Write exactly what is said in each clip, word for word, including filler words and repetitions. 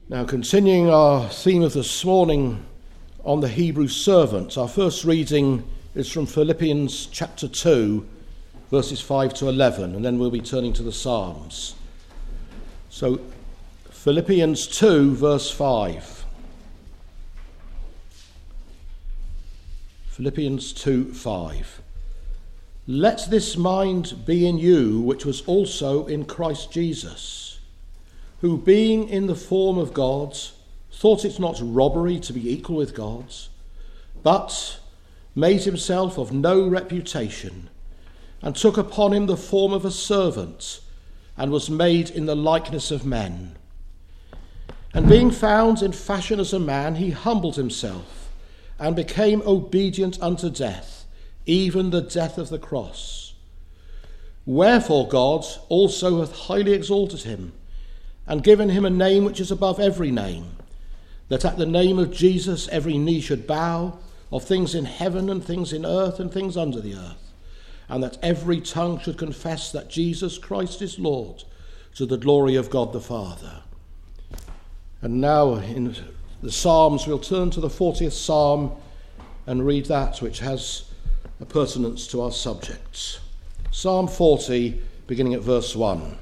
Now, continuing our theme of this morning on the Hebrew servant, our first reading is from Philippians chapter two, verses five to eleven, and then we'll be turning to the Psalms. So, Philippians two, verse five. Philippians two, five. Let this mind be in you, which was also in Christ Jesus, who being in the form of God, thought it not robbery to be equal with God, but made himself of no reputation, and took upon him the form of a servant, and was made in the likeness of men. And being found in fashion as a man, he humbled himself, and became obedient unto death, even the death of the cross. Wherefore God also hath highly exalted him, and given him a name which is above every name, that at the name of Jesus every knee should bow, of things in heaven and things in earth and things under the earth, and that every tongue should confess that Jesus Christ is Lord, to the glory of God the Father. And now in the Psalms we'll turn to the fortieth Psalm and read that which has a pertinence to our subjects. Psalm forty, beginning at verse one.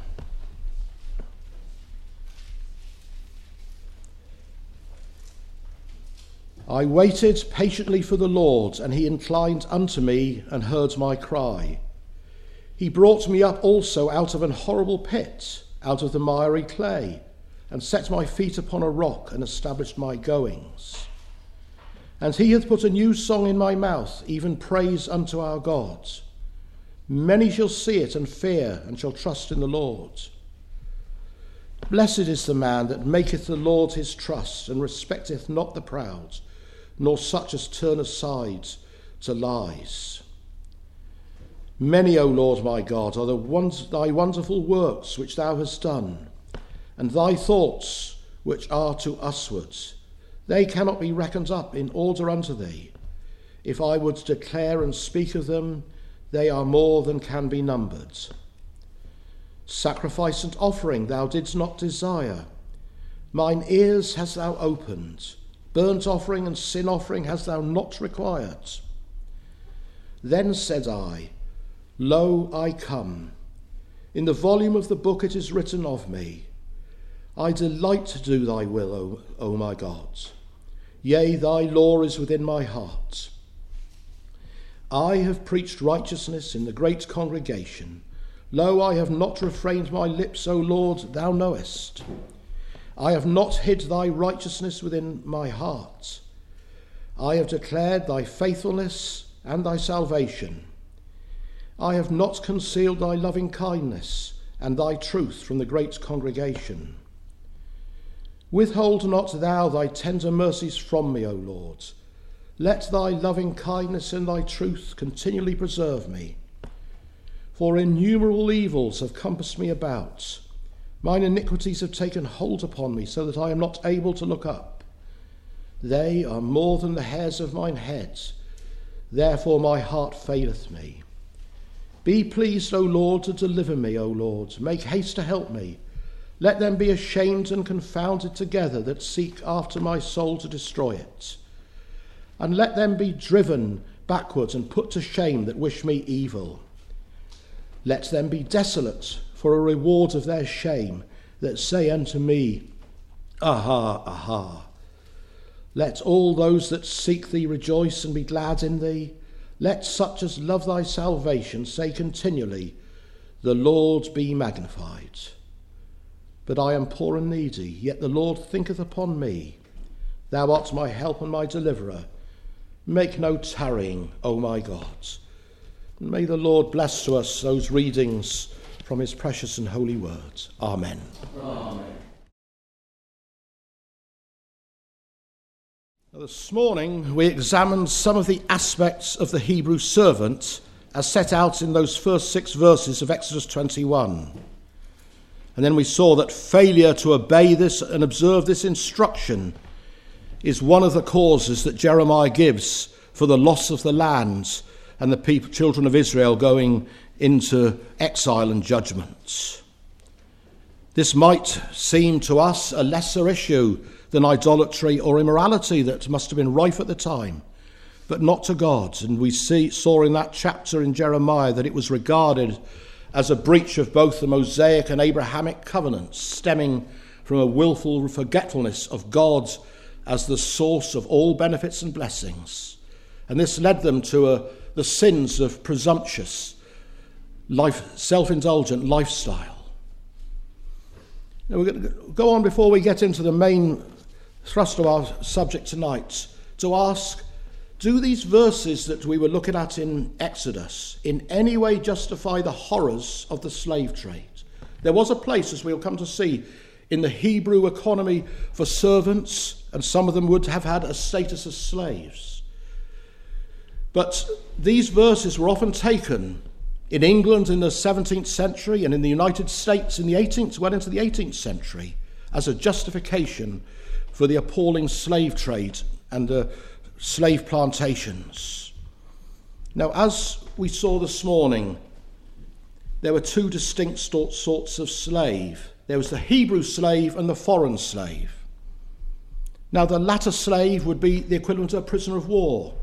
I waited patiently for the Lord, and he inclined unto me and heard my cry. He brought me up also out of an horrible pit, out of the miry clay, and set my feet upon a rock and established my goings. And he hath put a new song in my mouth, even praise unto our God. Many shall see it and fear, and shall trust in the Lord. Blessed is the man that maketh the Lord his trust, and respecteth not the proud, nor such as turn aside to lies. Many, O Lord my God, are the ones, thy wonderful works which thou hast done, and thy thoughts which are to uswards. They cannot be reckoned up in order unto thee. If I would declare and speak of them, they are more than can be numbered. Sacrifice and offering thou didst not desire. Mine ears hast thou opened. Burnt offering and sin offering hast thou not required. Then said I, Lo, I come. In the volume of the book it is written of me. I delight to do thy will, O, o my God. Yea, thy law is within my heart. I have preached righteousness in the great congregation. Lo, I have not refrained my lips, O Lord, thou knowest. I have not hid thy righteousness within my heart. I have declared thy faithfulness and thy salvation. I have not concealed thy loving kindness and thy truth from the great congregation. Withhold not thou thy tender mercies from me, O Lord. Let thy loving kindness and thy truth continually preserve me. For innumerable evils have compassed me about. Mine iniquities have taken hold upon me, so that I am not able to look up. They are more than the hairs of mine head. Therefore my heart faileth me. Be pleased, O Lord, to deliver me, O Lord. Make haste to help me. Let them be ashamed and confounded together that seek after my soul to destroy it. And let them be driven backwards and put to shame that wish me evil. Let them be desolate for a reward of their shame, that say unto me, Aha, aha. Let all those that seek thee rejoice and be glad in thee. Let such as love thy salvation say continually, The Lord be magnified. But I am poor and needy, yet the Lord thinketh upon me. Thou art my help and my deliverer. Make no tarrying, O my God. And may the Lord bless to us those readings from his precious and holy word. Amen. Amen. Now, this morning we examined some of the aspects of the Hebrew servant as set out in those first six verses of Exodus twenty-one. And then we saw that failure to obey this and observe this instruction is one of the causes that Jeremiah gives for the loss of the land and the people, children of Israel going into exile and judgment. This might seem to us a lesser issue than idolatry or immorality that must have been rife at the time, but not to God. And we see, saw in that chapter in Jeremiah that it was regarded as a breach of both the Mosaic and Abrahamic covenants, stemming from a willful forgetfulness of God as the source of all benefits and blessings. And this led them to a, the sins of presumptuous, life, self-indulgent lifestyle. Now we're going to go on before we get into the main thrust of our subject tonight to ask, do these verses that we were looking at in Exodus in any way justify the horrors of the slave trade? There was a place, as we'll come to see, in the Hebrew economy for servants, and some of them would have had a status as slaves. But these verses were often taken in England in the seventeenth century and in the United States in the eighteenth, well into the eighteenth century, as a justification for the appalling slave trade and the slave plantations. Now, as we saw this morning, there were two distinct sorts of slave. There was the Hebrew slave and the foreign slave. Now, the latter slave would be the equivalent of a prisoner of war.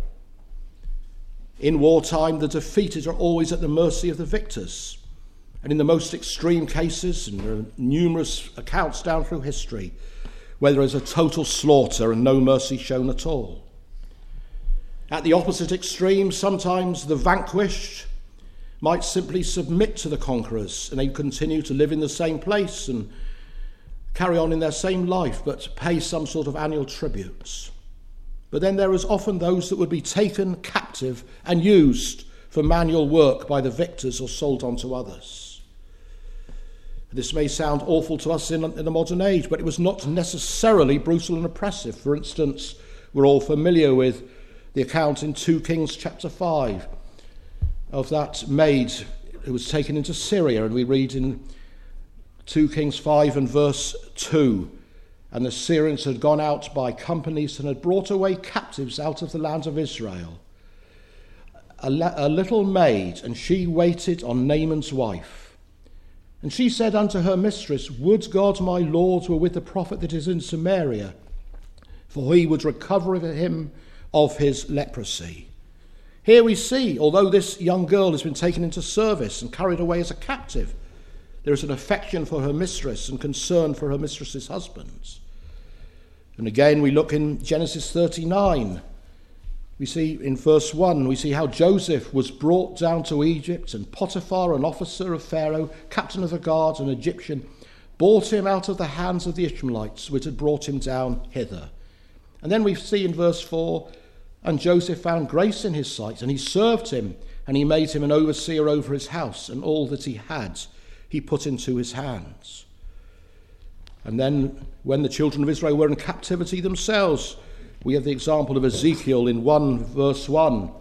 In wartime, the defeated are always at the mercy of the victors. And in the most extreme cases, and there are numerous accounts down through history, where there is a total slaughter and no mercy shown at all. At the opposite extreme, sometimes the vanquished might simply submit to the conquerors and they continue to live in the same place and carry on in their same life, but pay some sort of annual tributes. But then there is often those that would be taken captive and used for manual work by the victors or sold on to others. This may sound awful to us in, in the modern age, but it was not necessarily brutal and oppressive. For instance, we're all familiar with the account in Second Kings chapter five of that maid who was taken into Syria, and we read in Second Kings five and verse two, and the Syrians had gone out by companies and had brought away captives out of the land of Israel, a, la- a little maid, and she waited on Naaman's wife. And she said unto her mistress, Would God my Lord were with the prophet that is in Samaria, for he would recover him of his leprosy. Here we see, although this young girl has been taken into service and carried away as a captive, there is an affection for her mistress and concern for her mistress's husband. And again, we look in Genesis thirty-nine. We see in verse one, we see how Joseph was brought down to Egypt, and Potiphar, an officer of Pharaoh, captain of the guard, an Egyptian, bought him out of the hands of the Ishmaelites, which had brought him down hither. And then we see in verse four, and Joseph found grace in his sight, and he served him, and he made him an overseer over his house, and all that he had he put into his hands. And then when the children of Israel were in captivity themselves, we have the example of Ezekiel in one verse one,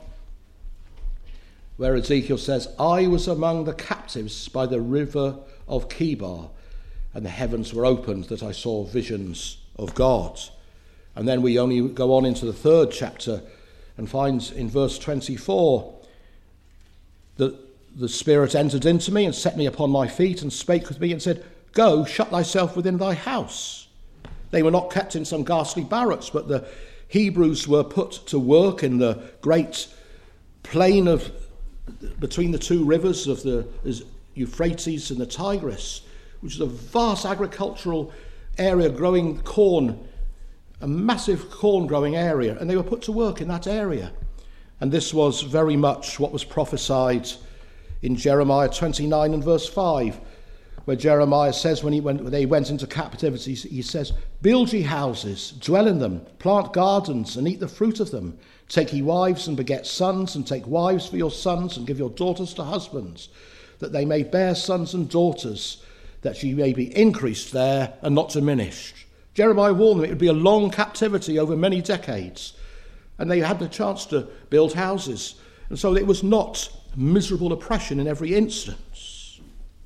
where Ezekiel says, I was among the captives by the river of Chebar, and the heavens were opened that I saw visions of God. And then we only go on into the third chapter and find in verse twenty-four that the Spirit entered into me and set me upon my feet and spake with me and said, Go, shut thyself within thy house. They were not kept in some ghastly barracks, but the Hebrews were put to work in the great plain of between the two rivers of the Euphrates and the Tigris, which is a vast agricultural area growing corn, a massive corn growing area, and they were put to work in that area. And this was very much what was prophesied in Jeremiah twenty-nine and verse five, where Jeremiah says when, he went, when they went into captivity, he says, Build ye houses, dwell in them, plant gardens and eat the fruit of them. Take ye wives and beget sons, and take wives for your sons, and give your daughters to husbands, that they may bear sons and daughters, that ye may be increased there and not diminished. Jeremiah warned them it would be a long captivity over many decades, and they had the chance to build houses. And so it was not miserable oppression in every instance.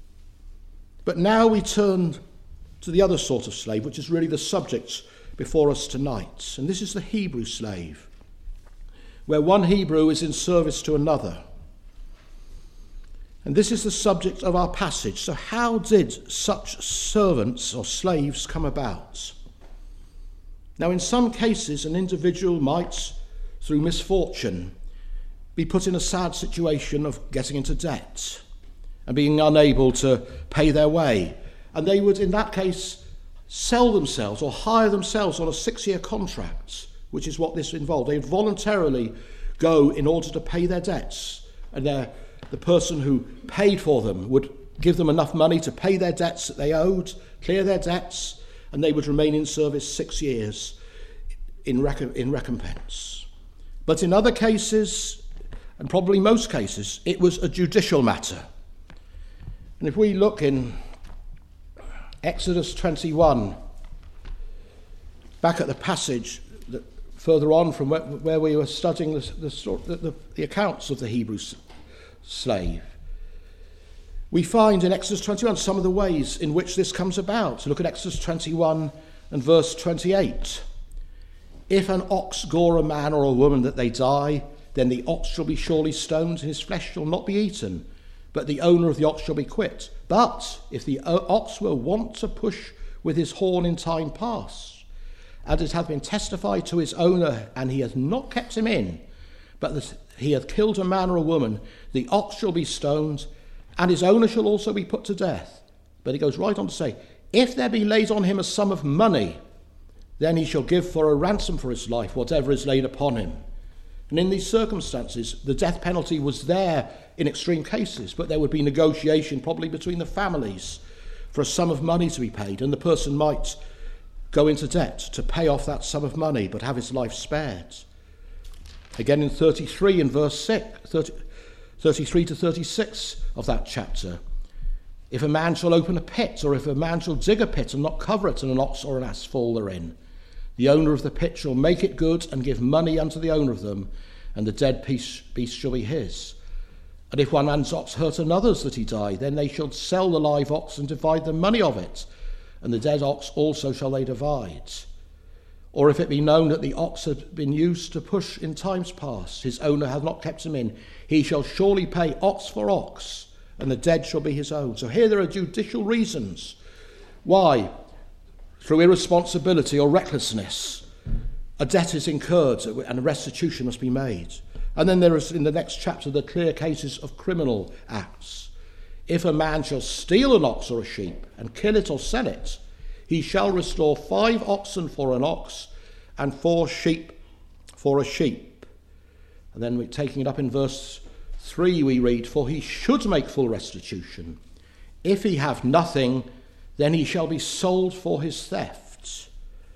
But now we turn to the other sort of slave, which is really the subject before us tonight. And this is the Hebrew slave, where one Hebrew is in service to another. And this is the subject of our passage. So how did such servants or slaves come about? Now, in some cases, an individual might, through misfortune, be put in a sad situation of getting into debt and being unable to pay their way. And they would, in that case, sell themselves or hire themselves on a six-year contract, which is what this involved. They would voluntarily go in order to pay their debts, and their the person who paid for them would give them enough money to pay their debts that they owed, clear their debts, and they would remain in service six years in, rec- in recompense. But in other cases, and probably most cases, it was a judicial matter. And if we look in Exodus twenty-one, back at the passage that further on from where, where we were studying the, the, the, the accounts of the Hebrew slave, we find in Exodus twenty-one some of the ways in which this comes about. Look at Exodus twenty-one and verse twenty-eight. If an ox gore a man or a woman that they die, then the ox shall be surely stoned, and his flesh shall not be eaten, but the owner of the ox shall be quit. But if the ox were wont to push with his horn in time past, and it hath been testified to his owner, and he hath not kept him in, but that he hath killed a man or a woman, the ox shall be stoned, and his owner shall also be put to death. But he goes right on to say, if there be laid on him a sum of money, then he shall give for a ransom for his life whatever is laid upon him. And in these circumstances, the death penalty was there in extreme cases, but there would be negotiation probably between the families for a sum of money to be paid, and the person might go into debt to pay off that sum of money but have his life spared. Again in thirty-three in verse six, thirty, thirty-three to thirty-six of that chapter, if a man shall open a pit, or if a man shall dig a pit and not cover it, and an ox or an ass fall therein, the owner of the pit shall make it good and give money unto the owner of them, and the dead beast shall be his. And if one man's ox hurt another's that he die, then they shall sell the live ox and divide the money of it, and the dead ox also shall they divide. Or if it be known that the ox had been used to push in times past, his owner hath not kept him in, he shall surely pay ox for ox, and the dead shall be his own. So here there are judicial reasons why, through irresponsibility or recklessness, a debt is incurred and a restitution must be made. And then there is, in the next chapter, the clear cases of criminal acts. If a man shall steal an ox or a sheep and kill it or sell it, he shall restore five oxen for an ox and four sheep for a sheep. And then we're taking it up in verse three, we read, for he should make full restitution. If he have nothing, then he shall be sold for his theft.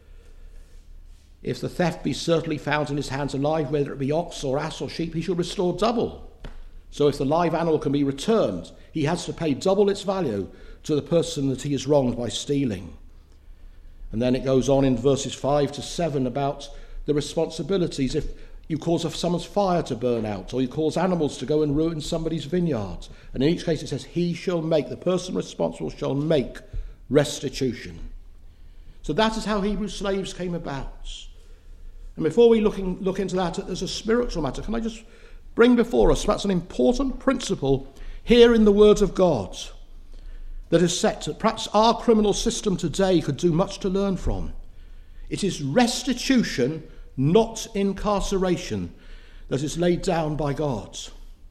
If the theft be certainly found in his hands alive, whether it be ox or ass or sheep, he shall restore double. So if the live animal can be returned, he has to pay double its value to the person that he has wronged by stealing. And then it goes on in verses five to seven about the responsibilities. If you cause someone's fire to burn out, or you cause animals to go and ruin somebody's vineyard, and in each case it says, he shall make, the person responsible shall make restitution. So that is how Hebrew slaves came about. And before we look, in, look into that as a spiritual matter, can I just bring before us perhaps an important principle here in the Word of God that is set that perhaps our criminal system today could do much to learn from. It is restitution, not incarceration, that is laid down by God.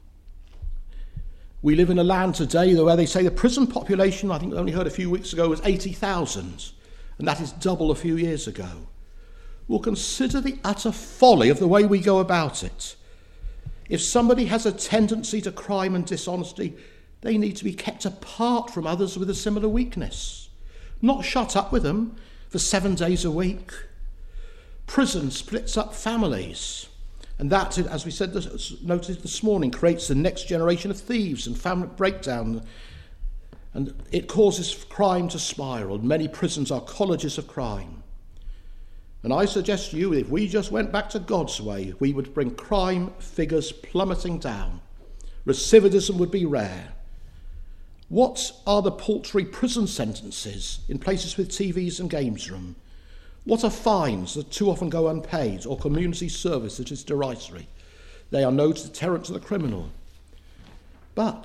We live in a land today where they say the prison population, I think we only heard a few weeks ago, was eighty thousand, and that is double a few years ago. We'll consider the utter folly of the way we go about it. If somebody has a tendency to crime and dishonesty, they need to be kept apart from others with a similar weakness, not shut up with them for seven days a week. Prison splits up families, and that, as we said, noted this morning, creates the next generation of thieves and family breakdown, and it causes crime to spiral. Many prisons are colleges of crime. And I suggest to you, if we just went back to God's way, we would bring crime figures plummeting down. Recidivism would be rare. What are the paltry prison sentences in places with T Vs and games room? What are fines that too often go unpaid, or community service that is derisory? They are no deterrent to the criminal. But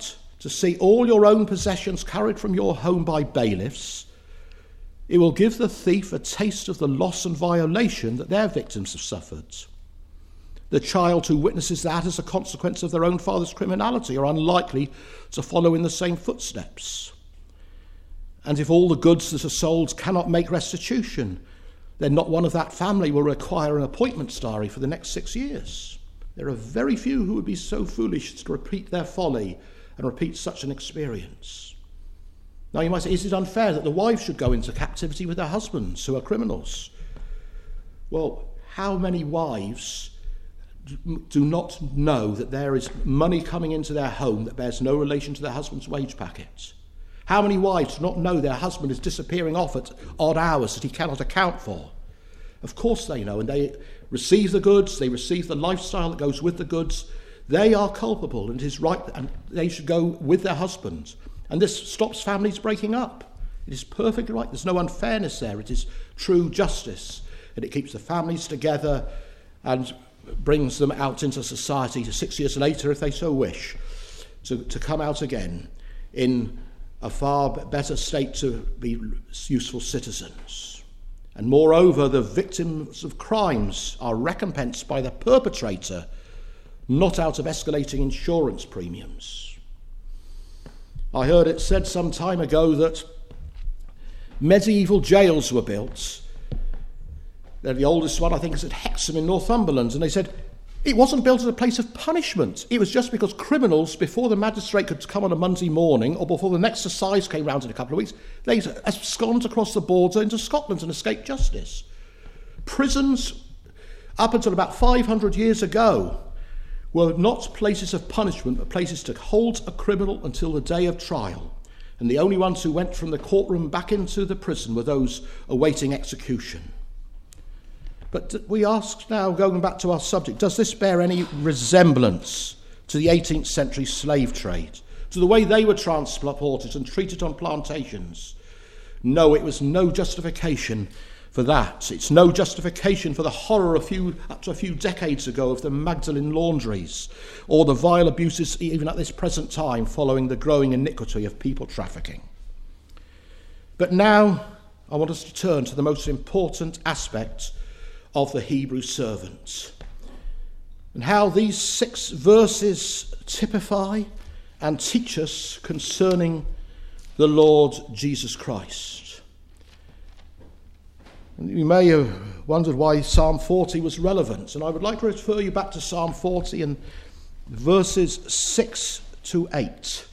to see all your own possessions carried from your home by bailiffs, it will give the thief a taste of the loss and violation that their victims have suffered. The child who witnesses that as a consequence of their own father's criminality are unlikely to follow in the same footsteps. And if all the goods that are sold cannot make restitution, then not one of that family will require an appointments diary for the next six years. There are very few who would be so foolish to repeat their folly and repeat such an experience. Now you might say, is it unfair that the wives should go into captivity with their husbands who are criminals? Well, how many wives do not know that there is money coming into their home that bears no relation to their husband's wage packet? How many wives do not know their husband is disappearing off at odd hours that he cannot account for? Of course they know, and they receive the goods, they receive the lifestyle that goes with the goods. They are culpable, and it is right, and they should go with their husbands. And this stops families breaking up. It is perfectly right. There's no unfairness there. It is true justice, and it keeps the families together and brings them out into society six years later, if they so wish, to, to come out again in a far better state to be useful citizens. And moreover, the victims of crimes are recompensed by the perpetrator, not out of escalating insurance premiums. I heard it said some time ago that medieval jails were built. They're the oldest one, I think, is at Hexham in Northumberland, and they said it wasn't built as a place of punishment. It was just because criminals, before the magistrate could come on a Monday morning or before the next assize came round in a couple of weeks, they absconded across the border into Scotland and escaped justice. Prisons, up until about five hundred years ago, were not places of punishment, but places to hold a criminal until the day of trial. And the only ones who went from the courtroom back into the prison were those awaiting execution. But we ask now, going back to our subject, does this bear any resemblance to the eighteenth century slave trade, to the way they were transported and treated on plantations? No, it was no justification for that. It's no justification for the horror a few, up to a few decades ago of the Magdalen laundries, or the vile abuses even at this present time following the growing iniquity of people trafficking. But now I want us to turn to the most important aspect of the Hebrew servant, and how these six verses typify and teach us concerning the Lord Jesus Christ. And you may have wondered why Psalm forty was relevant, and I would like to refer you back to Psalm forty and verses six to eight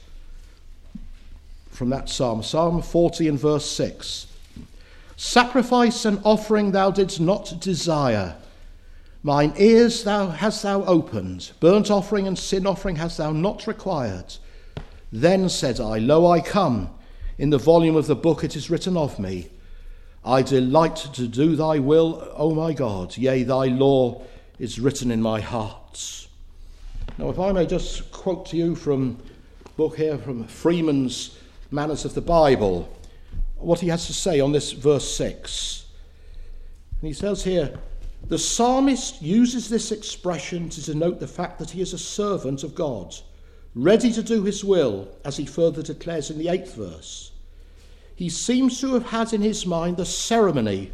from that psalm. Psalm forty and verse six. Sacrifice and offering thou didst not desire. Mine ears thou hast thou opened. Burnt offering and sin offering hast thou not required. Then said I, Lo, I come. In the volume of the book it is written of me. I delight to do thy will, O my God. Yea, thy law is written in my heart. Now, if I may just quote to you from a book here from Freeman's Manners of the Bible, what he has to say on this verse six. And he says here, the psalmist uses this expression to denote the fact that he is a servant of God, ready to do his will, as he further declares in the eighth verse. He seems to have had in his mind the ceremony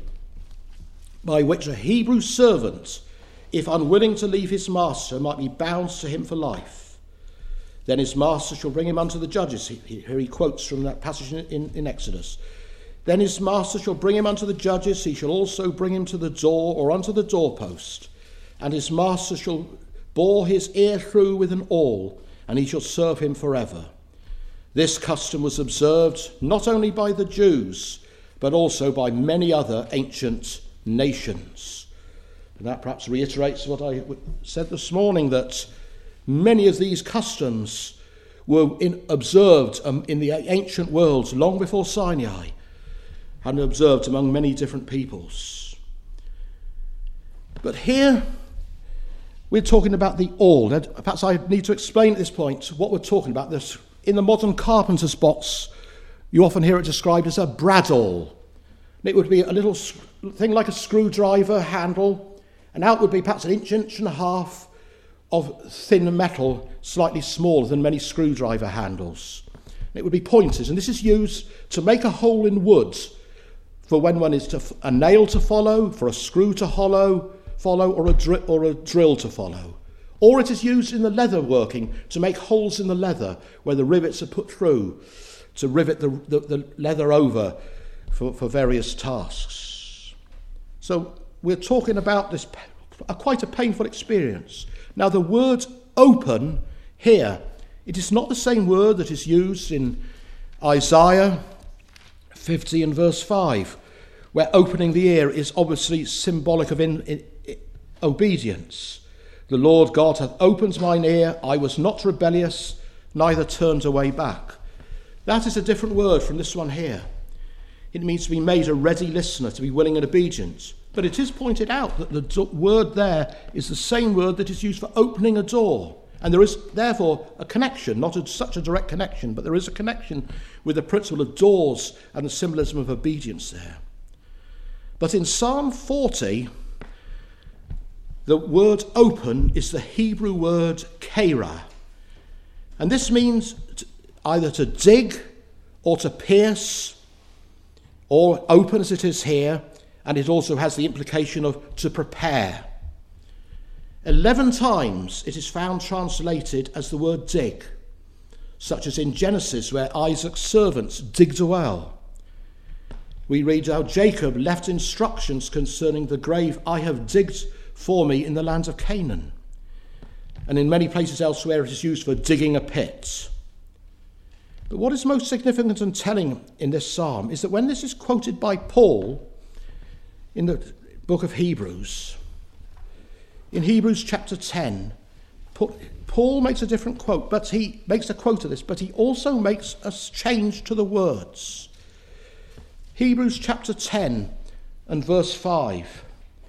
by which a Hebrew servant, if unwilling to leave his master, might be bound to him for life. Then his master shall bring him unto the judges. Here he quotes from that passage in, in Exodus. Then his master shall bring him unto the judges. He shall also bring him to the door or unto the doorpost. And his master shall bore his ear through with an awl, and he shall serve him forever. This custom was observed not only by the Jews, but also by many other ancient nations. And that perhaps reiterates what I said this morning, that many of these customs were in, observed um, in the ancient world long before Sinai, and observed among many different peoples. But here we're talking about the awl. Now, perhaps I need to explain at this point what we're talking about. This, in the modern carpenter's box, you often hear it described as a bradawl. It would be a little thing like a screwdriver handle, and out would be perhaps an inch, inch and a half, of thin metal, slightly smaller than many screwdriver handles. It would be pointers, and this is used to make a hole in wood for when one is to a nail to follow, for a screw to hollow, follow, or a, dri- or a drill to follow. Or it is used in the leather working to make holes in the leather where the rivets are put through to rivet the, the, the leather over for, for various tasks. So we're talking about this, a, quite a painful experience. Now the word open here, it is not the same word that is used in Isaiah fifty and verse five, where opening the ear is obviously symbolic of in, in, in obedience. The Lord God hath opened mine ear, I was not rebellious, neither turned away back. That is a different word from this one here. It means to be made a ready listener, to be willing and obedient. But it is pointed out that the do- word there is the same word that is used for opening a door. And there is therefore a connection, not a, such a direct connection, but there is a connection with the principle of doors and the symbolism of obedience there. But in Psalm forty, the word open is the Hebrew word kera. And this means to, either to dig or to pierce, or open as it is here, and it also has the implication of to prepare. Eleven times it is found translated as the word dig, such as in Genesis where Isaac's servants digged a well. We read how Jacob left instructions concerning the grave I have digged for me in the land of Canaan. And in many places elsewhere it is used for digging a pit. But what is most significant and telling in this psalm is that when this is quoted by Paul in the book of Hebrews, in Hebrews chapter ten, Paul makes a different quote, but he makes a quote of this, but he also makes a change to the words. Hebrews chapter ten and verse five.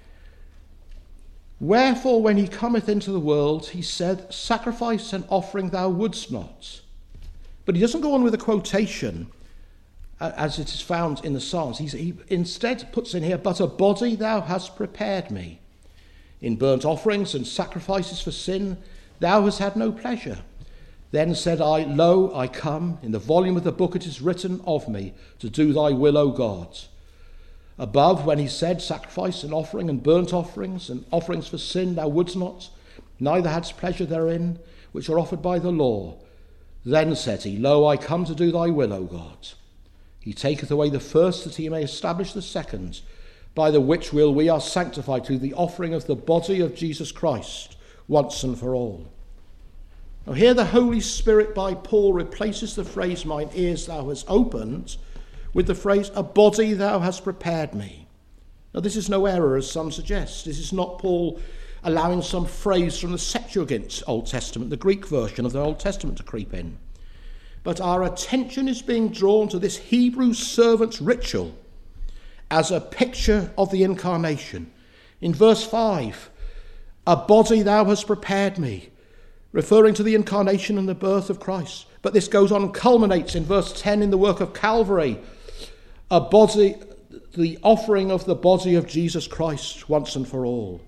Wherefore, when he cometh into the world, he said, sacrifice and offering thou wouldst not. But he doesn't go on with a quotation as it is found in the Psalms. He's, he instead puts in here, but a body thou hast prepared me. In burnt offerings and sacrifices for sin, thou hast had no pleasure. Then said I, lo, I come. In the volume of the book it is written of me, to do thy will, O God. Above, when he said, sacrifice and offering and burnt offerings and offerings for sin thou wouldst not, neither hadst pleasure therein, which are offered by the law. Then said he, lo, I come to do thy will, O God. He taketh away the first, that he may establish the second, by the which will we are sanctified through the offering of the body of Jesus Christ, once and for all. Now here the Holy Spirit by Paul replaces the phrase, mine ears thou hast opened, with the phrase, a body thou hast prepared me. Now this is no error, as some suggest. This is not Paul allowing some phrase from the Septuagint Old Testament, the Greek version of the Old Testament, to creep in. But our attention is being drawn to this Hebrew servant's ritual as a picture of the incarnation. In verse five, a body thou hast prepared me, referring to the incarnation and the birth of Christ. But this goes on and culminates in verse ten in the work of Calvary, a body, the offering of the body of Jesus Christ once and for all.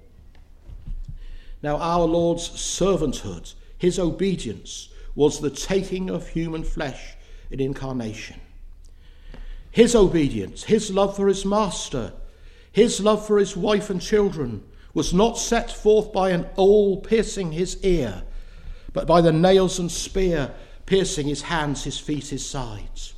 Now our Lord's servanthood, his obedience, was the taking of human flesh in incarnation. His obedience, his love for his master, his love for his wife and children was not set forth by an awl piercing his ear, but by the nails and spear piercing his hands, his feet, his sides.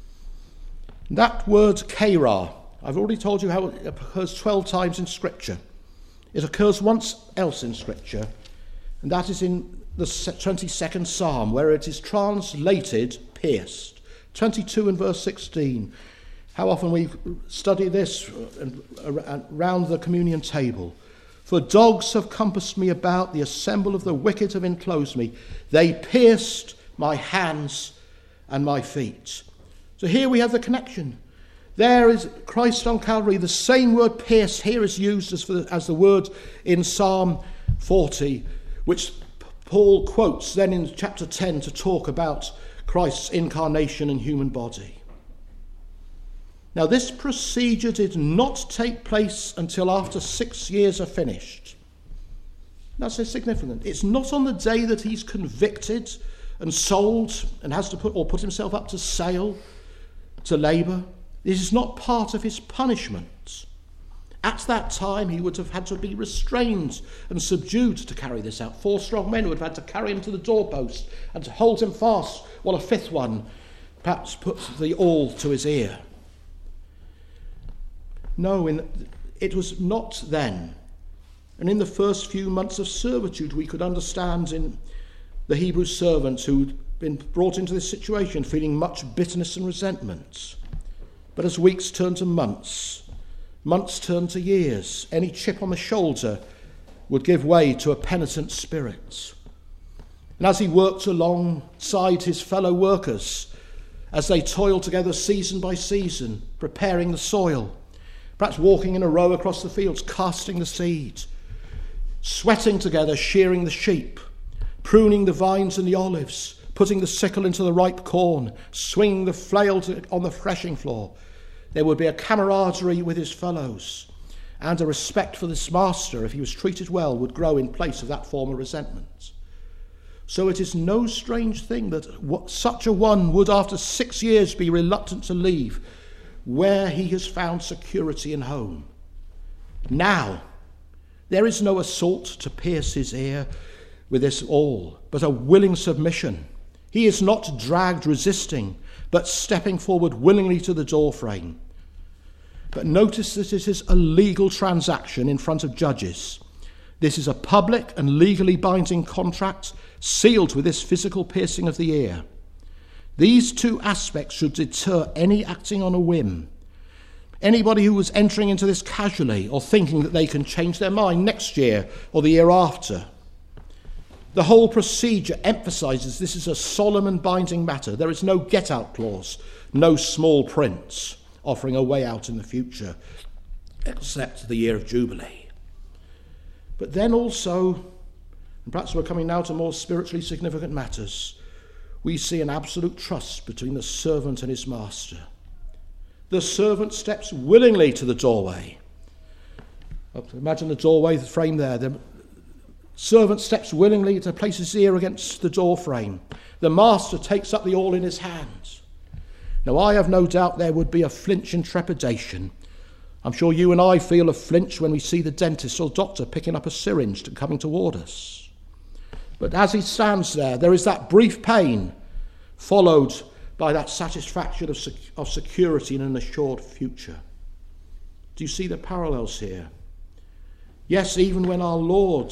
That word kera, I've already told you how it occurs twelve times in Scripture. It occurs once else in Scripture, and that is in the twenty-second Psalm, where it is translated pierced. twenty-two and verse sixteen. How often we study this around the communion table. For dogs have compassed me about, the assemble of the wicked have enclosed me. They pierced my hands and my feet. So here we have the connection. There is Christ on Calvary. The same word pierce here is used as, for the, as the word in Psalm forty, which Paul quotes then in chapter ten to talk about Christ's incarnation and human body. Now this procedure did not take place until after six years are finished. That's so significant. It's not on the day that he's convicted and sold and has to put or put himself up to sale to labour. This is not part of his punishment. At that time, he would have had to be restrained and subdued to carry this out. Four strong men would have had to carry him to the doorpost and to hold him fast, while a fifth one perhaps put the awl to his ear. No, in, it was not then. And in the first few months of servitude, we could understand in the Hebrew servants who'd been brought into this situation feeling much bitterness and resentment. But as weeks turned to months, months turned to years, any chip on the shoulder would give way to a penitent spirit. And as he worked alongside his fellow workers, as they toiled together season by season, preparing the soil, perhaps walking in a row across the fields, casting the seed, sweating together, shearing the sheep, pruning the vines and the olives, putting the sickle into the ripe corn, swinging the flail to, on the threshing floor. There would be a camaraderie with his fellows, and a respect for this master, if he was treated well, would grow in place of that former resentment. So it is no strange thing that such a one would, after six years, be reluctant to leave where he has found security and home. Now, there is no assault to pierce his ear with this all, but a willing submission. He is not dragged resisting, but stepping forward willingly to the doorframe. But notice that it is a legal transaction in front of judges. This is a public and legally binding contract sealed with this physical piercing of the ear. These two aspects should deter any acting on a whim. Anybody who was entering into this casually or thinking that they can change their mind next year or the year after. The whole procedure emphasises this is a solemn and binding matter. There is no get-out clause, no small print offering a way out in the future, except the year of Jubilee. But then also, and perhaps we're coming now to more spiritually significant matters, we see an absolute trust between the servant and his master. The servant steps willingly to the doorway. Imagine the doorway, the frame there. The servant steps willingly to place his ear against the door frame. The master takes up the awl in his hands. Now, I have no doubt there would be a flinch and trepidation. I'm sure you and I feel a flinch when we see the dentist or doctor picking up a syringe and coming toward us. But as he stands there, there is that brief pain followed by that satisfaction of, sec- of security in an assured future. Do you see the parallels here? Yes, even when our Lord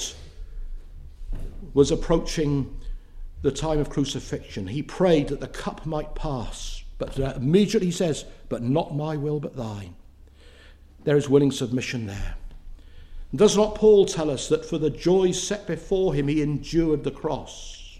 was approaching the time of crucifixion, he prayed that the cup might pass, but uh, immediately he says, but not my will but thine. There is willing submission there. Does not Paul tell us that for the joy set before him he endured the cross?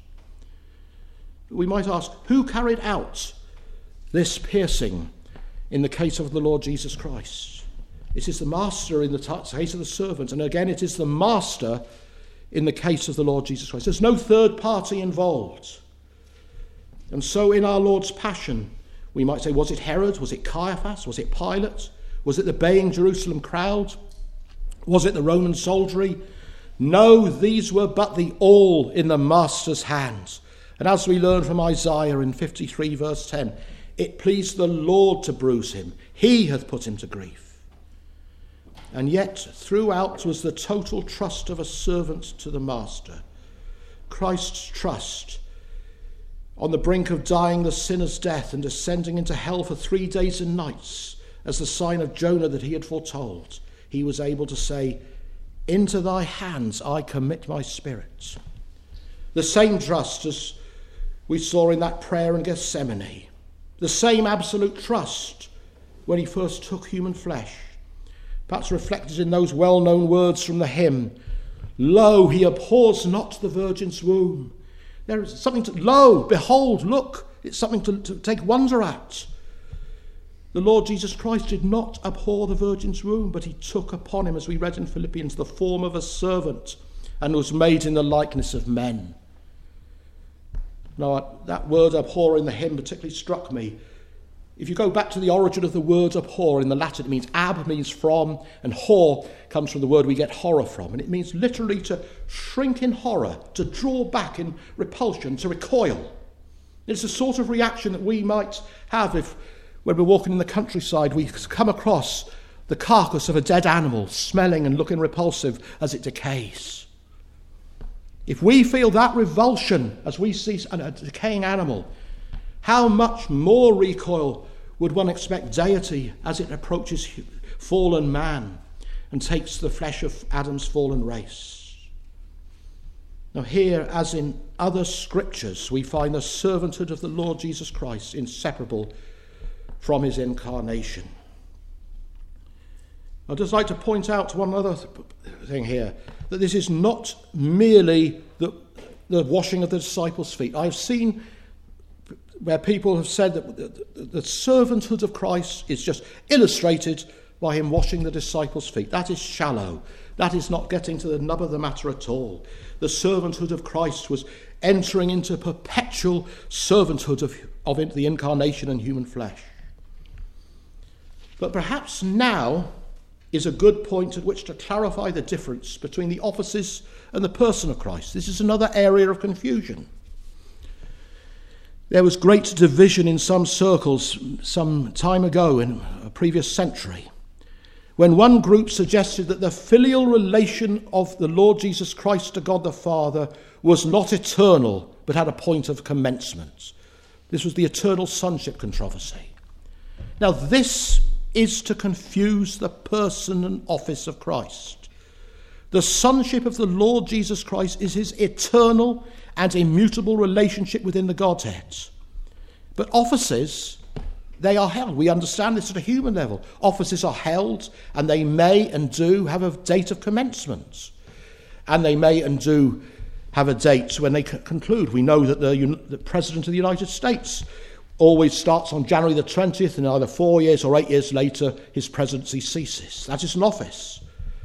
We might ask, who carried out this piercing in the case of the Lord Jesus Christ? It is the master in the case of the servant, and again it is the master in the case of the Lord Jesus Christ. There's no third party involved. And so in our Lord's passion, we might say, was it Herod? Was it Caiaphas? Was it Pilate? Was it the baying Jerusalem crowd? Was it the Roman soldiery? No, these were but the all in the master's hands. And as we learn from Isaiah in fifty-three verse ten, it pleased the Lord to bruise him. He hath put him to grief. And yet throughout was the total trust of a servant to the master. Christ's trust on the brink of dying the sinner's death and descending into hell for three days and nights as the sign of Jonah that he had foretold. He was able to say, into thy hands I commit my spirit. The same trust as we saw in that prayer in Gethsemane. The same absolute trust when he first took human flesh. Perhaps reflected in those well-known words from the hymn, lo, he abhors not the virgin's womb. There is something to, lo, behold, look, it's something to, to take wonder at. The Lord Jesus Christ did not abhor the virgin's womb, but he took upon him, as we read in Philippians, the form of a servant and was made in the likeness of men. Now, that word abhor in the hymn particularly struck me. If you go back to the origin of the word abhor, in the Latin it means ab, means from, and hor comes from the word we get horror from. And it means literally to shrink in horror, to draw back in repulsion, to recoil. It's the sort of reaction that we might have if, when we're walking in the countryside, we come across the carcass of a dead animal, smelling and looking repulsive as it decays. If we feel that revulsion as we see a decaying animal, how much more recoil would one expect deity as it approaches fallen man and takes the flesh of Adam's fallen race? Now here, as in other scriptures, we find the servanthood of the Lord Jesus Christ inseparable from his incarnation. I'd just like to point out one other thing here, that this is not merely the, the washing of the disciples' feet. I've seen where people have said that the, the servanthood of Christ is just illustrated by him washing the disciples' feet. That is shallow. That is not getting to the nub of the matter at all. The servanthood of Christ was entering into perpetual servanthood of, of the incarnation and human flesh. But perhaps now is a good point at which to clarify the difference between the offices and the person of Christ. This is another area of confusion. There was great division in some circles some time ago in a previous century, when one group suggested that the filial relation of the Lord Jesus Christ to God the Father was not eternal, but had a point of commencement. This was the eternal sonship controversy. Now, this is to confuse the person and office of Christ. The sonship of the Lord Jesus Christ is his eternal and immutable relationship within the Godhead. But offices, they are held. We understand this at a human level. Offices are held, and they may and do have a date of commencement. And they may and do have a date when they c- conclude. We know that the, the President of the United States always starts on January the twentieth, and either four years or eight years later, his presidency ceases. That is an office.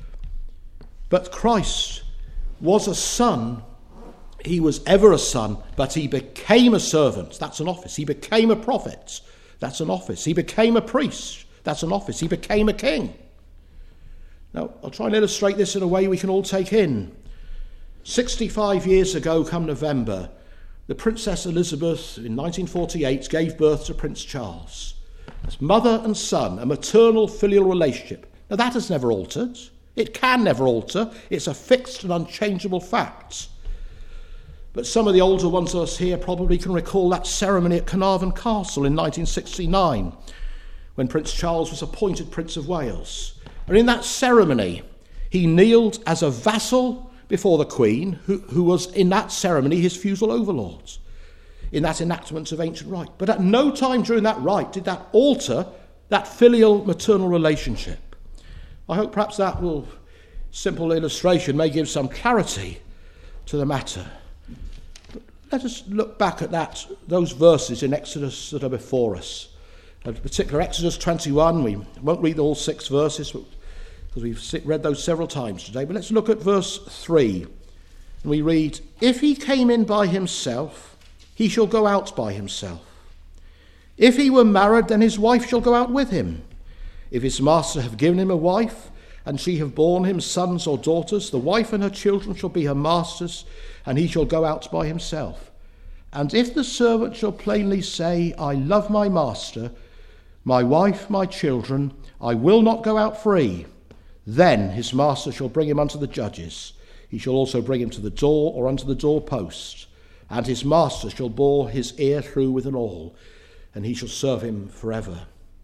But Christ was a son. He was ever a son, but he became a servant. That's an office. He became a prophet. That's an office. He became a priest. That's an office. He became a king. Now, I'll try and illustrate this in a way we can all take in. sixty-five years ago, come November, the Princess Elizabeth, in nineteen forty-eight, gave birth to Prince Charles. As mother and son, a maternal filial relationship. Now, that has never altered. It can never alter. It's a fixed and unchangeable fact. But some of the older ones of us here probably can recall that ceremony at Carnarvon Castle in nineteen sixty-nine, when Prince Charles was appointed Prince of Wales. And in that ceremony, he kneeled as a vassal before the Queen, who, who was in that ceremony his feudal overlord, in that enactment of ancient rite. But at no time during that rite did that alter that filial maternal relationship. I hope perhaps that will, simple illustration may give some clarity to the matter. But let us look back at that, those verses in Exodus that are before us. In particular, Exodus twenty-one, we won't read all six verses, but because we've read those several times today. But let's look at verse three. And we read, "If he came in by himself, he shall go out by himself. If he were married, then his wife shall go out with him. If his master have given him a wife, and she have borne him sons or daughters, the wife and her children shall be her master's, and he shall go out by himself. And if the servant shall plainly say, I love my master, my wife, my children, I will not go out free, then his master shall bring him unto the judges. He shall also bring him to the door or unto the doorpost, and his master shall bore his ear through with an awl, and he shall serve him forever."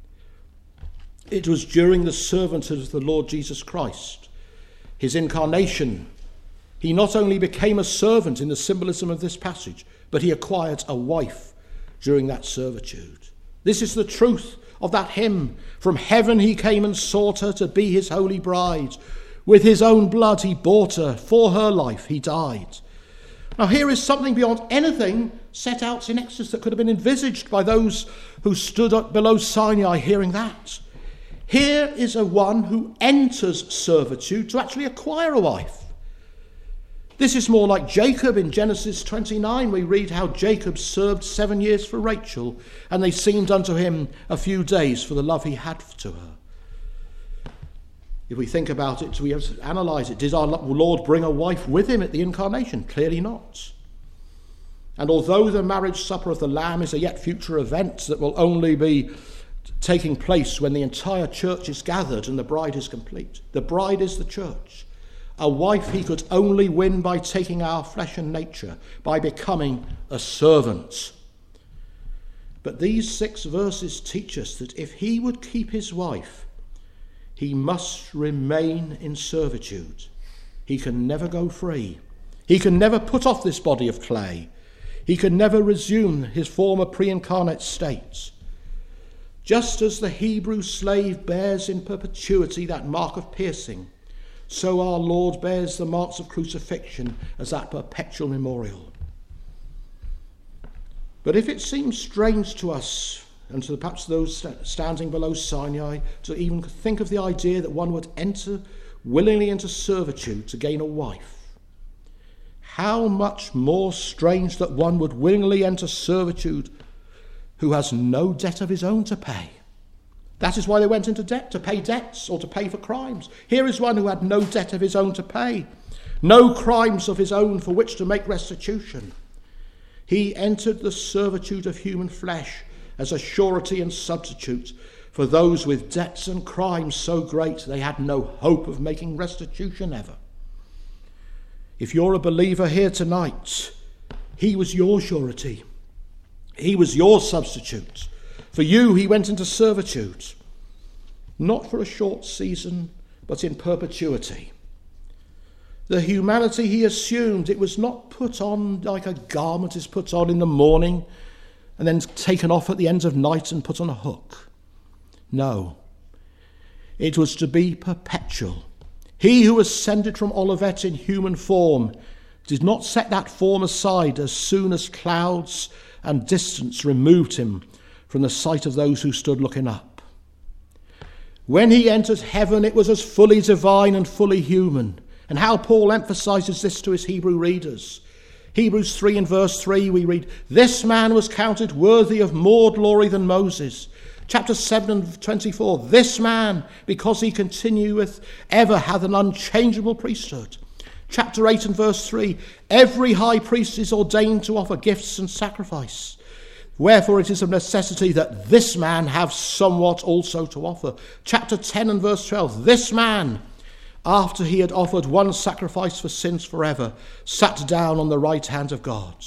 It was during the servanthood of the Lord Jesus Christ, his incarnation, he not only became a servant in the symbolism of this passage, but he acquired a wife during that servitude. This is the truth of that hymn. From heaven he came and sought her to be his holy bride. With his own blood he bought her. For her life he died. Now here is something beyond anything set out in Exodus that could have been envisaged by those who stood up below Sinai hearing that. Here is a one who enters servitude to actually acquire a wife. This is more like Jacob in Genesis twenty-nine. We read how Jacob served seven years for Rachel, and they seemed unto him a few days for the love he had to her. If we think about it, we have to analyse it. Did our Lord bring a wife with him at the incarnation? Clearly not. And although the marriage supper of the Lamb is a yet future event that will only be taking place when the entire church is gathered and the bride is complete, the bride is the church. A wife he could only win by taking our flesh and nature, by becoming a servant. But these six verses teach us that if he would keep his wife, he must remain in servitude. He can never go free. He can never put off this body of clay. He can never resume his former pre-incarnate state. Just as the Hebrew slave bears in perpetuity that mark of piercing, so our Lord bears the marks of crucifixion as that perpetual memorial. But if it seems strange to us, and to perhaps those standing below Sinai, to even think of the idea that one would enter willingly into servitude to gain a wife, how much more strange that one would willingly enter servitude who has no debt of his own to pay. That is why they went into debt, to pay debts or to pay for crimes. Here is one who had no debt of his own to pay, no crimes of his own for which to make restitution. He entered the servitude of human flesh as a surety and substitute for those with debts and crimes so great they had no hope of making restitution ever. If you're a believer here tonight, he was your surety. He was your substitute. For you, he went into servitude, not for a short season, but in perpetuity. The humanity he assumed, it was not put on like a garment is put on in the morning and then taken off at the end of night and put on a hook. No, it was to be perpetual. He who ascended from Olivet in human form did not set that form aside as soon as clouds and distance removed him from the sight of those who stood looking up. When he entered heaven, it was as fully divine and fully human. And how Paul emphasizes this to his Hebrew readers. Hebrews three and verse three, we read, "This man was counted worthy of more glory than Moses." Chapter seven and twenty-four, "This man, because he continueth ever, hath an unchangeable priesthood." Chapter eight and verse three, "Every high priest is ordained to offer gifts and sacrifice. Wherefore it is of necessity that this man have somewhat also to offer." Chapter ten and verse twelve, "This man, after he had offered one sacrifice for sins forever, sat down on the right hand of God."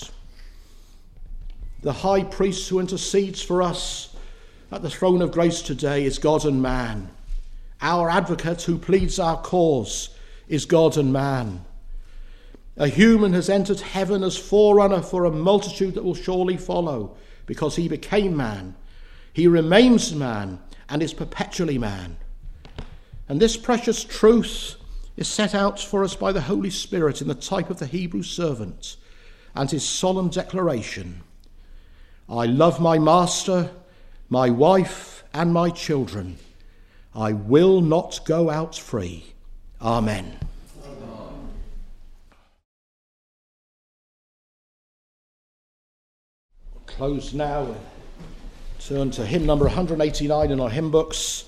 The high priest who intercedes for us at the throne of grace today is God and man. Our advocate who pleads our cause is God and man. A human has entered heaven as forerunner for a multitude that will surely follow, because he became man. He remains man and is perpetually man. And this precious truth is set out for us by the Holy Spirit in the type of the Hebrew servant and his solemn declaration, "I love my master, my wife, and my children. I will not go out free." Amen. Amen. Close now. Turn to hymn number one hundred eighty-nine in our hymn books.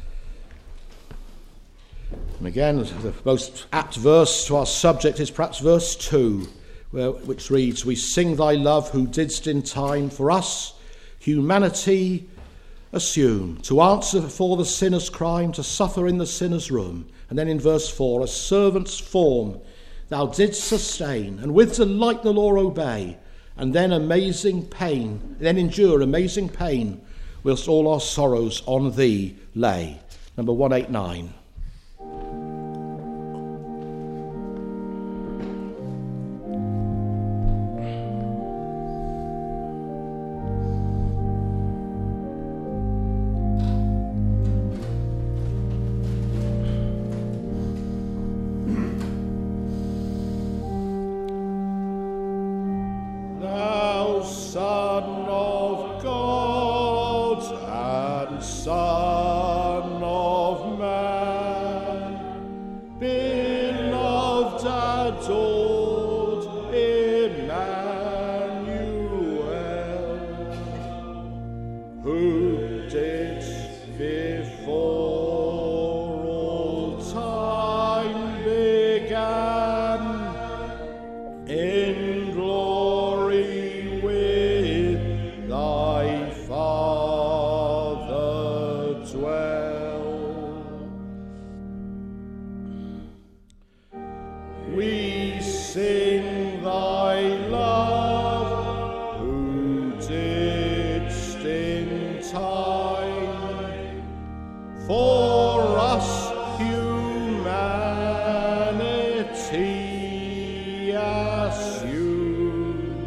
And again, the most apt verse to our subject is perhaps verse two, where, which reads, "We sing thy love who didst in time for us humanity assume, to answer for the sinner's crime, to suffer in the sinner's room." And then in verse four, "A servant's form thou didst sustain, and with delight the law obey, and then amazing pain, then endure amazing pain, whilst all our sorrows on thee lay." Number one eighty-nine. Beloved, adored. we sing thy love, who didst in time for us humanity assumed,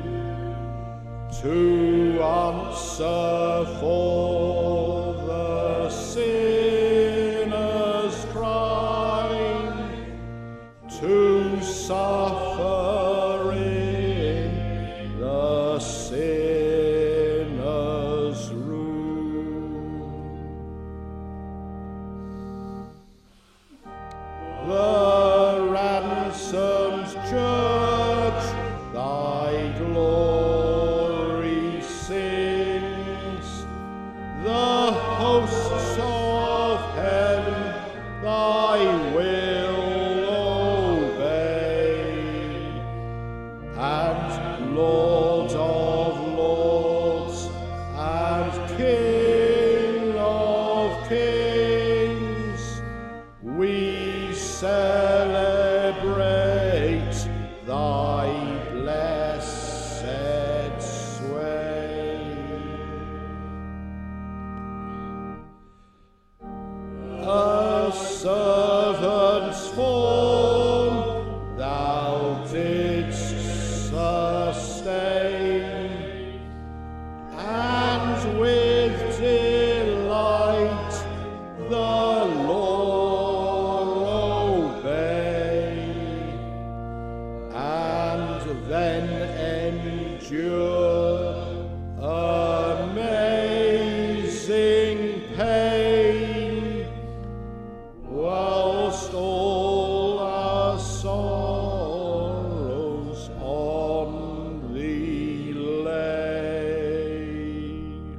to answer for the sinner's crime, to suffer in the sinner's room. The ransomed church thy glory sings, the hosts of heaven thy will obey, and Lord of lords and King of kings, we celebrate thy blessed sway. A servant's form thou didst sustain, and with delight the law obey, and then endure amazing pain, whilst all our sorrows on thee lay.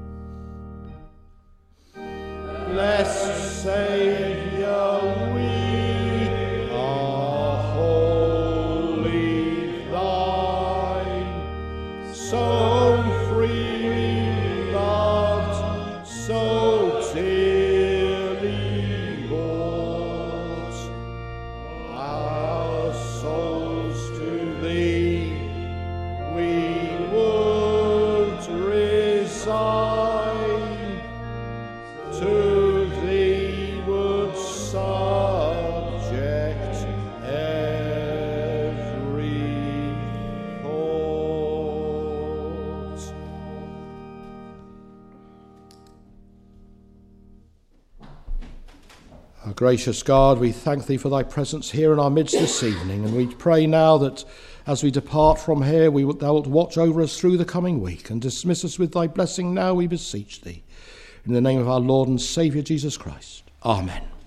Blessed Saviour, we are wholly thine, so freely loved, so dearly bought. Our souls to thee we would resign, to thee would subject every thought. Our gracious God, we thank thee for thy presence here in our midst this evening, and we pray now that as we depart from here, we, thou wilt watch over us through the coming week and dismiss us with thy blessing now, we beseech thee. In the name of our Lord and Saviour Jesus Christ. Amen.